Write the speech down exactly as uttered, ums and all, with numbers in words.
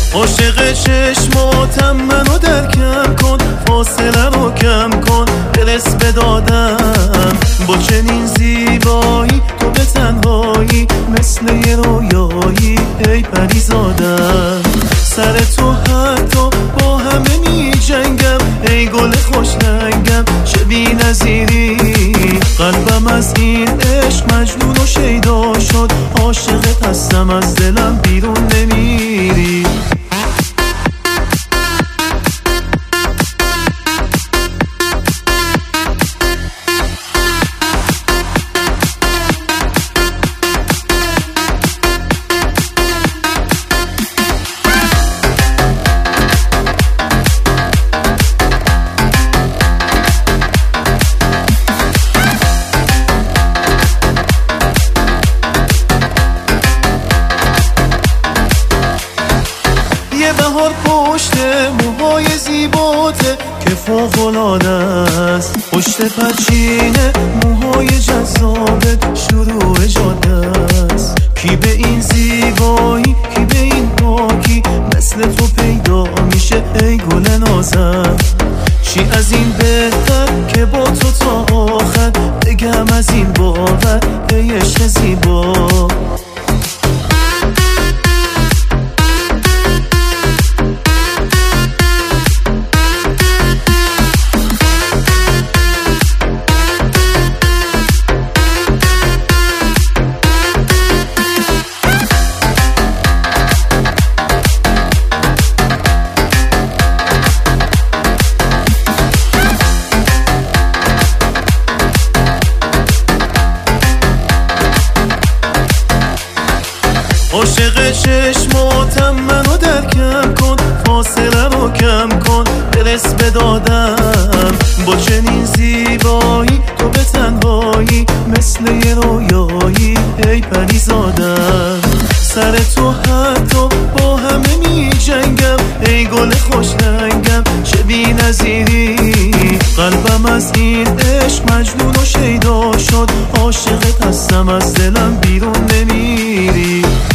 عاشق چشماتم منو درکم کن، فاصله رو کم کن، برس به دادم. با چنین زیبایی تو به تنهایی مثل یه رویایی ای پری زادم. سر تو حتی با همه می جنگم ای گل خوش رنگم چه بی نظیری. قلبم از این عشق مجنون و شیدا شد، عاشقت هستم از دلم بیرون نمیری. بهار پشت موهای زیباته که فوق‌العاده است، پشت پرچینه موهای جذابت شروع جاده است. کی به این زیبایی کی به این پاکی مثل تو پیدا میشه ای گل نازم. چی از این بهتر که با تو تا آخر بگم از این باور ای عشق زیبا. عاشق چشماتم منو درکم کن، فاصله رو کم کن، برس به دادم. با چنین زیبایی تو به تنهایی مثل یه رویایی ای پری زادم. سر تو حتی با همه می جنگم ای گل خوش رنگم چه بی نظیری. قلبم از این عشق مجنون و شیدا شد، عاشقت هستم از دلم بیرون نمیری.